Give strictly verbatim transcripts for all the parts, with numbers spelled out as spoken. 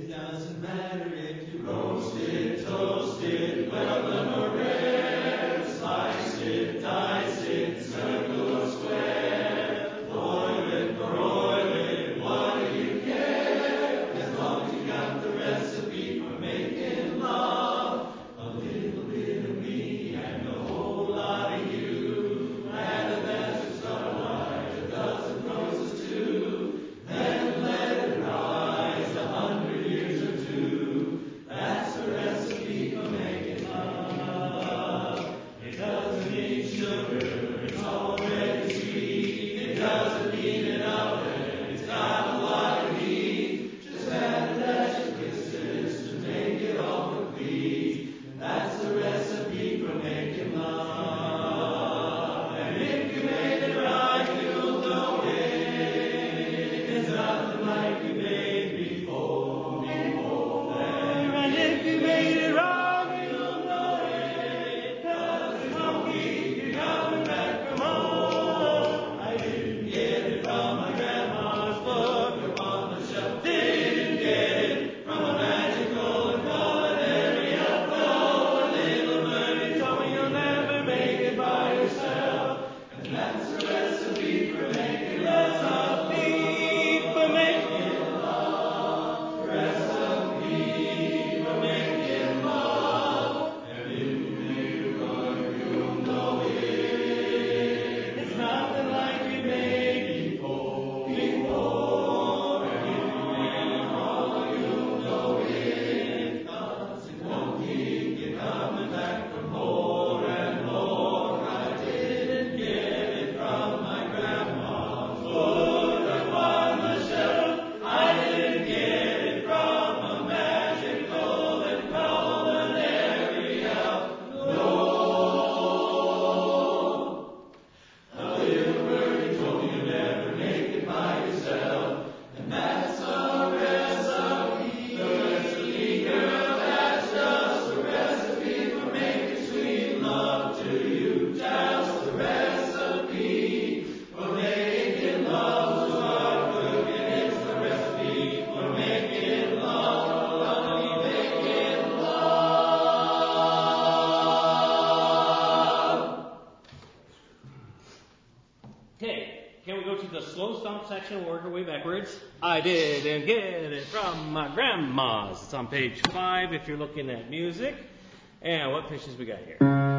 Section, work our way backwards. I didn't get it from my grandma's. It's on page five if you're looking at music. And what pitches we got here?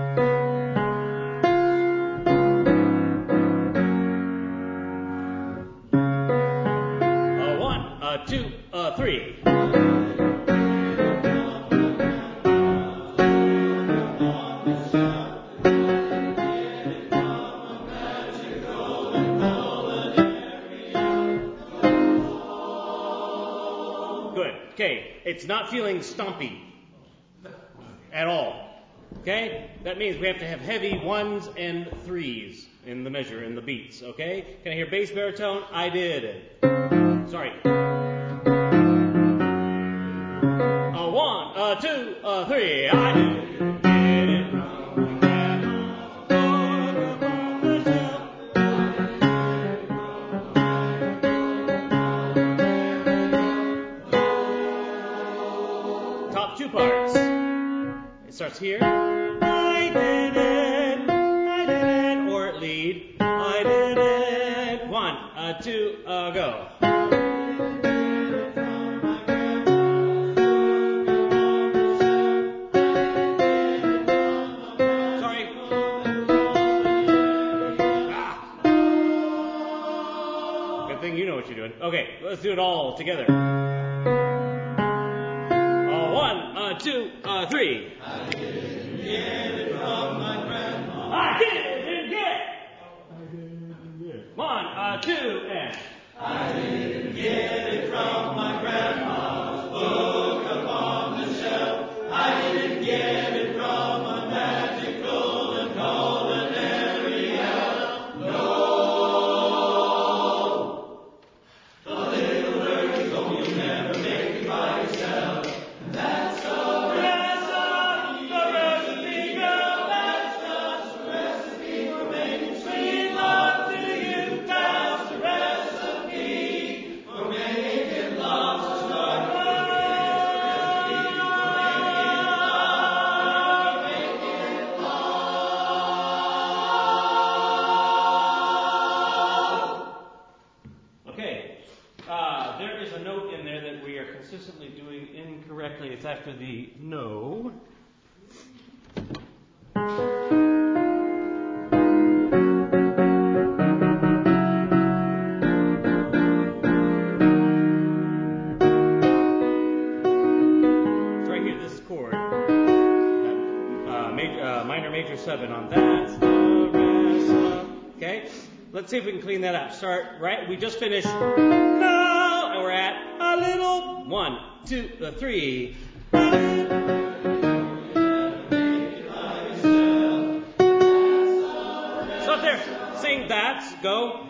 A one, a two, a three. It's not feeling stompy at all. Okay? That means we have to have heavy ones and threes in the measure, in the beats. Okay? Can I hear bass baritone? I did it. Sorry. A one, a two, a three. I did it. Starts here. I did it, I did it, or lead. I did it. One, a two, a go. Sorry. Ah. Good thing you know what you're doing. Okay, let's do it all together. A one, a two, a three. I didn't get it from my grandma. I didn't get. I didn't get. One, uh, two, and. I didn't get it from my grandma's book upon the shelf. I didn't get it from a magical and culinary elf. No. The little bird told me you'll never make it by yourself. And that's Uh, there is a note in there that we are consistently doing incorrectly. It's after the no. It's right here, this chord. Uh, major, uh, minor major seven on that. Okay? Let's see if we can clean that up. Start, right? We just finished no, and we're at a little. One, two, uh, three. So up there, sing that. Go.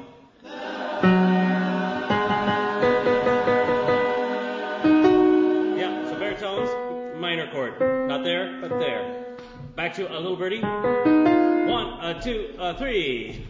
Yeah, so baritones, minor chord. Not there, but there. Back to a little birdie. One, uh, two, uh, three.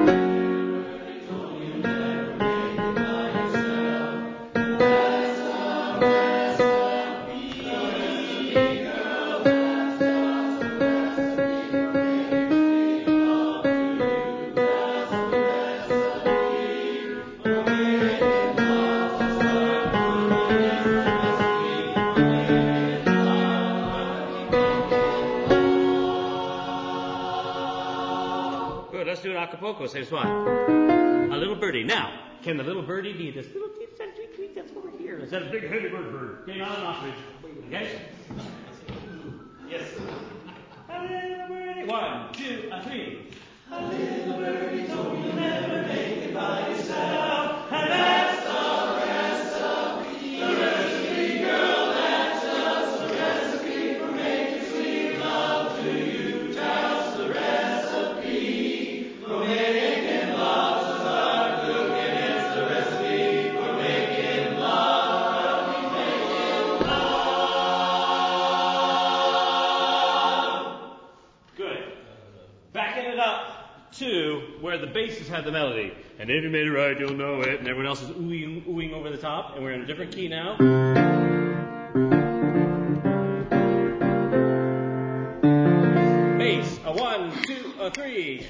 Let's do an Acapulco. Say one. A little birdie. Now, can the little birdie be this little teeny tweet tweet that's over here? Is that a big heavy bird bird? Okay, not an ostrich. Okay? Yes. A little birdie. One, two, a three. A little birdie told you never make it by yourself. And that's the recipe. The recipe, girl, that's just the recipe for making sweet love to you. Just the recipe. For making love to start cooking, it's the recipe for making love, making love. Good. Backing it up to where the basses have the melody. And if you made it right, you'll know it. And everyone else is oohing, oohing over the top. And we're in a different key now. Bass. A one, two, a three.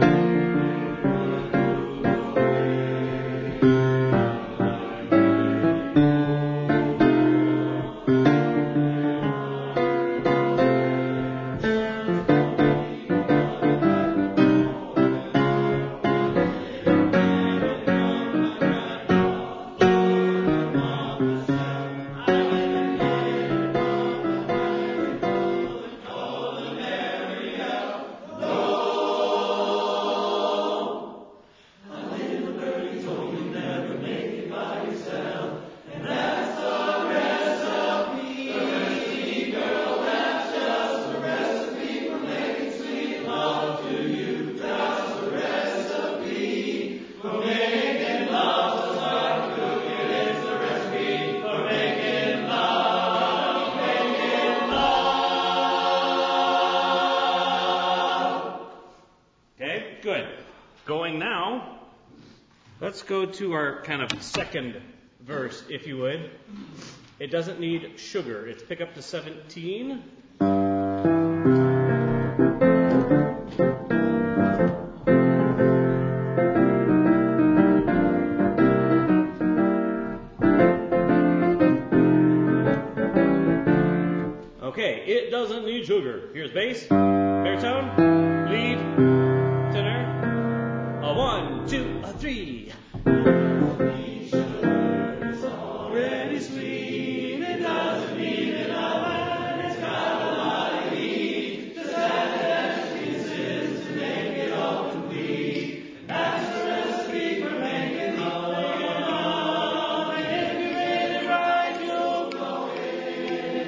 Going now, let's go to our kind of second verse, if you would. It doesn't need sugar. It's pick up to seventeen. Okay, it doesn't need sugar. Here's bass, baritone, lead, tenor. A one, two, a three. It's already sweet. It doesn't need enough, and it's got a lot of heat. Just add the extra pieces to make it all complete. That's the recipe for making love, making love. And if you made it right, you'll know it.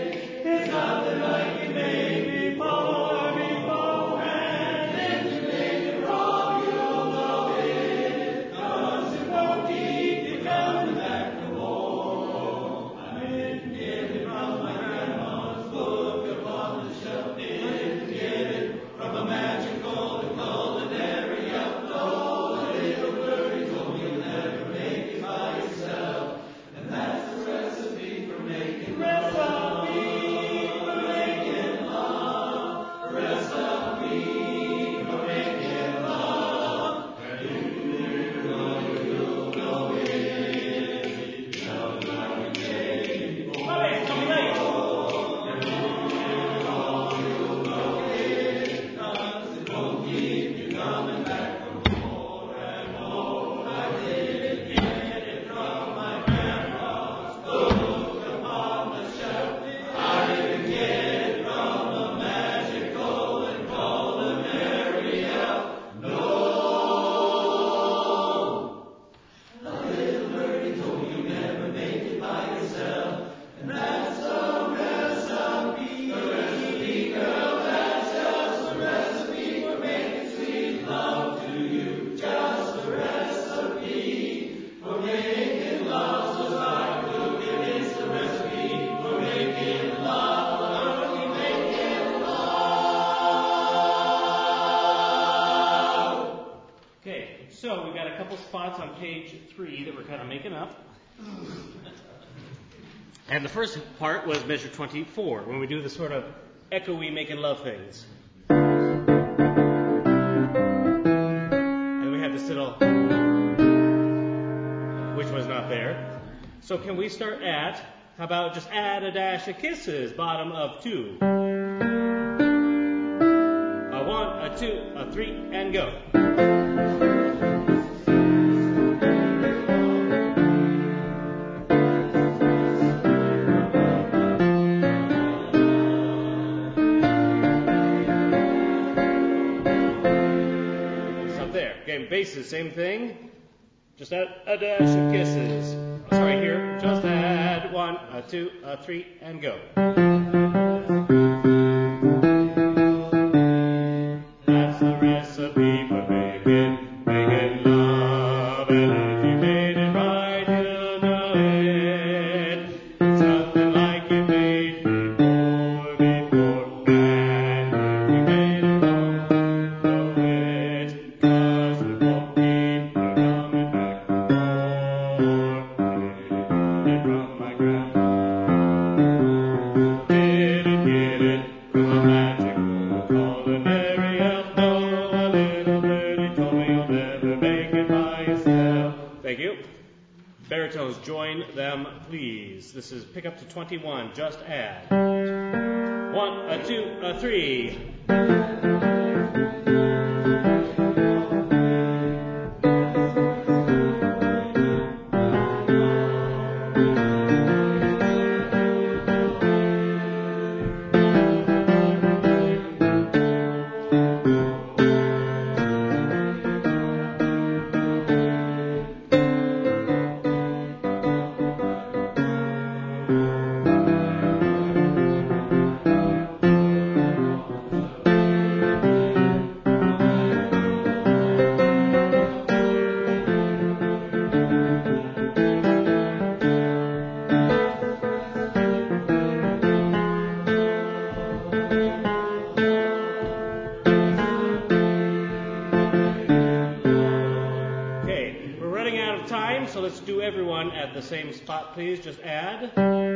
It's nothing like you made before, before, and if you made it spots on page three that we're kind of making up. And the first part was measure twenty-four, when we do the sort of echoey making love things. And we had this little, which was not there. So can we start at, how about just add a dash of kisses, bottom of two. A one, a two, a three, and go. Bases, same thing. Just add a dash of kisses. Oh, sorry, here. Just add one, a two, a three, and go. That's the recipe for making, making love. And if you made it right, you'll know it. It's nothing like you made before, before. And if you made it wrong, know it. Baritones, join them, please. This is pick up to twenty-one. Just add. One, a two, a three. So let's do everyone at the same spot, please. Just add.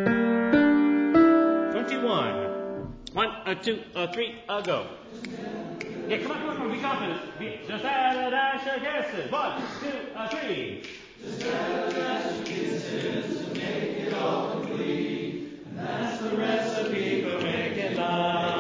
twenty-one. One, a two, a three, a go. Yeah, come on, come on, come on. Be confident. Be, just add a dash of kisses. One, two, a three. Just add a dash of kisses to make it all complete. And that's the recipe for making love.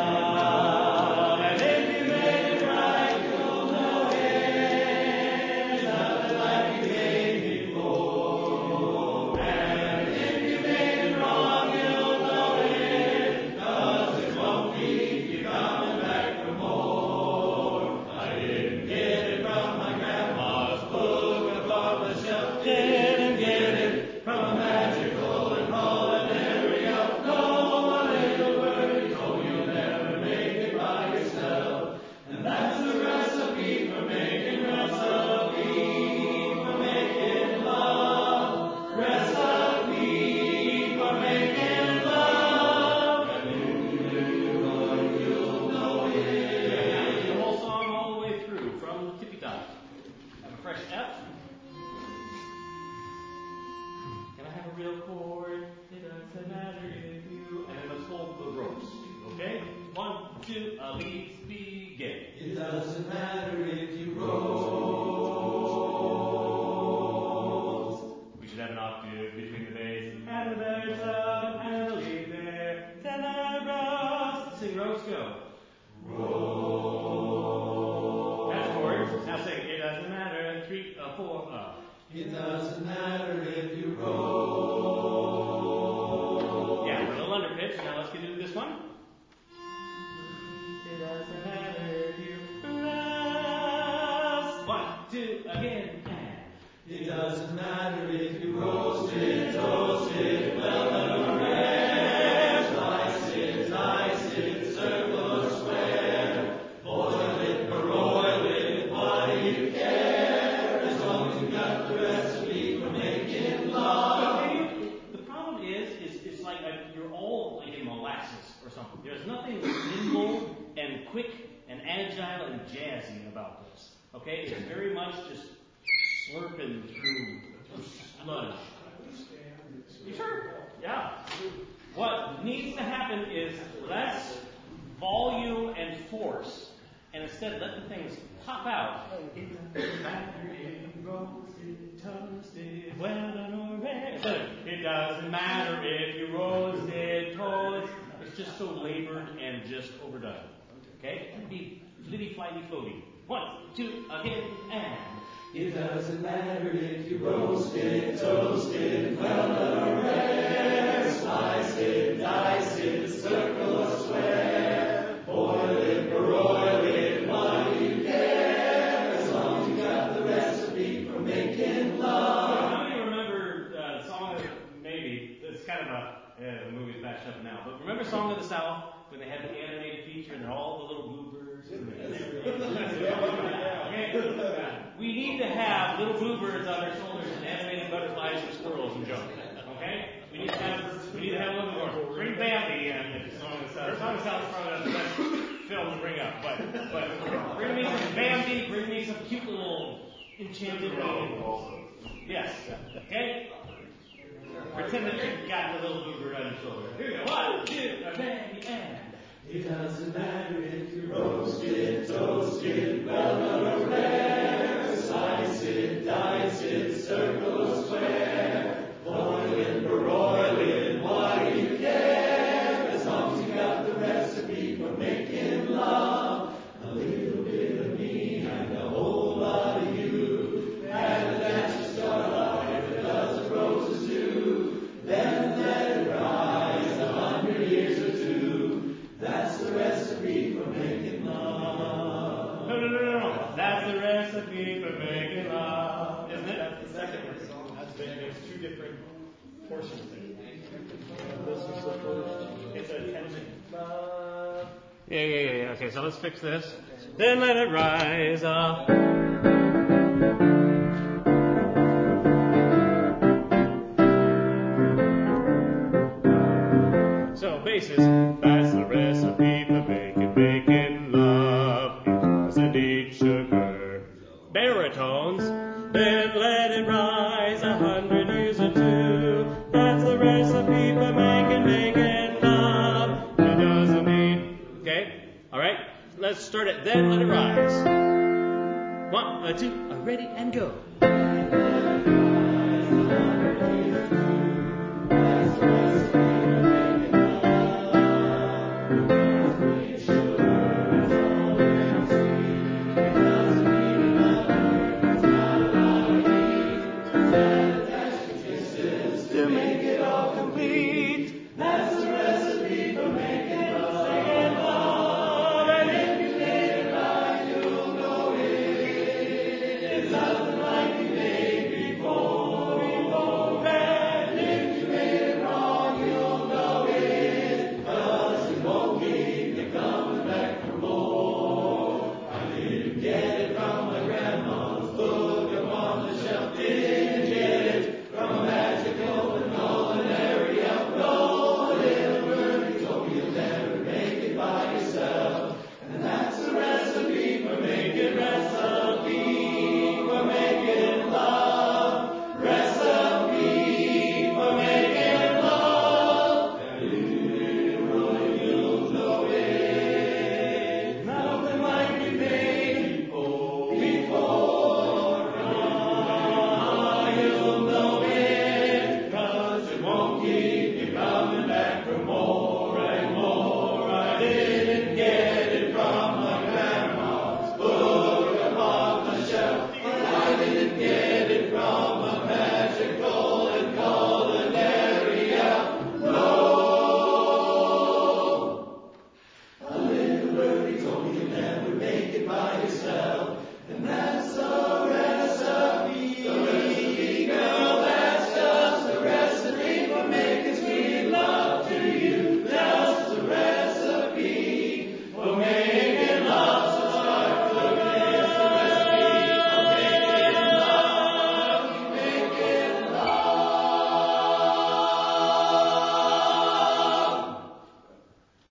It doesn't matter if you roll. Yeah, we're a little under pitch. Now let's get into this one. It doesn't matter if you roll. One, two, again. It doesn't matter if you roast it, toast it, well done or rare. Slice it, dice it, circle or square. Boil it, broil it, why do you care? As long as you got the recipe for making love. The problem is, is it's like a, you're all like in molasses or something. There's nothing nimble and quick and agile and jazzy about this. Okay? It's very much just slurping through sludge. You sure? Yeah. What needs to happen is less volume and force, and instead let the things pop out. Toasted, well or red. It doesn't matter if you roasted, toast. It's just so labored and just overdone. Okay? Be flitty, flighty, floaty. One, two, again, and. It doesn't matter if you roast it, toast it, velvet or rare, slice it, dice it, circle or square, boil it, broil it, why do you care? As long as you got the recipe for making love. How many remember uh, the song? Maybe it's kind of a uh, the movie's backed up now, but remember Song of the South when they had the animated feature and all the little bluebirds. Okay. We need to have little bluebirds on their shoulders and animated butterflies and squirrels and junk. Okay? We need to have we need to have a little more. Bring Bambi in the Song of the South. Song of the South is probably not the best film to bring up, but but bring me some Bambi, bring me some cute little enchanted also. Yes. Okay? Pretend that you've got the little bluebird on your shoulder. Here we go. One, two, Bambi, and. It doesn't matter if you roast it, toast it, velvet or rare, slice it, dice it, circle or square, boil it, broil it, why do you care? As long as you got the recipe for making love, a little bit of me and a whole lot of you, and that's your start off if a dozen roses do, then let it rise a hundred years or two. That's the recipe for making love. No, no, no, no, no. That's the recipe for making love. Isn't it? That's the second song. That's been, there's two different portions there. This is the first. It's a ten minute. Yeah, yeah, yeah, yeah. Okay, so let's fix this. Then let it rise up. So, basses. That's the recipe for making, making love. It doesn't need sugar. Baritones. Then let it rise a hundred years or two. That's the recipe for making, making love. It doesn't need. Okay? All right? Let's start it. Then let it rise. One, a two, a ready, and go. To make it all complete.